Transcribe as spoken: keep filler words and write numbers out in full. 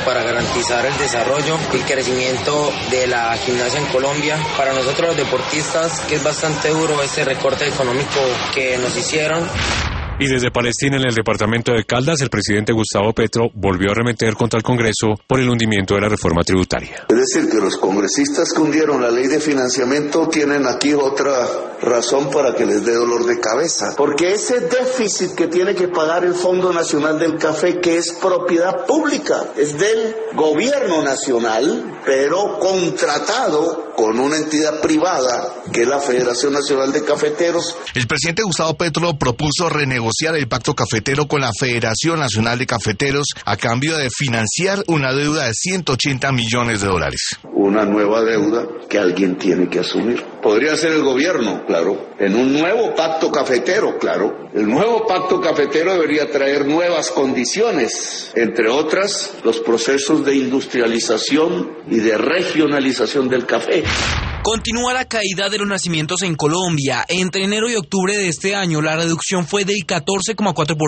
para garantizar el desarrollo y el crecimiento de la gimnasia en Colombia. Para nosotros los deportistas, que es bastante duro este recorte económico que nos hicieron. Y desde Palestina, en el departamento de Caldas, el presidente Gustavo Petro volvió a arremeter contra el Congreso por el hundimiento de la reforma tributaria. Es decir, que los congresistas que hundieron la ley de financiamiento tienen aquí otra razón para que les dé dolor de cabeza. Porque ese déficit que tiene que pagar el Fondo Nacional del Café, que es propiedad pública, es del gobierno nacional, pero contratado con una entidad privada, que es la Federación Nacional de Cafeteros. El presidente Gustavo Petro propuso renegociar el pacto cafetero con la Federación Nacional de Cafeteros a cambio de financiar una deuda de ciento ochenta millones de dólares. Una nueva deuda que alguien tiene que asumir. Podría ser el gobierno, claro, en un nuevo pacto cafetero, claro. El nuevo pacto cafetero debería traer nuevas condiciones, entre otras, los procesos de industrialización y de regionalización del café. Continúa la caída de los nacimientos en Colombia. Entre enero y octubre de este año, la reducción fue del catorce coma cuatro por ciento.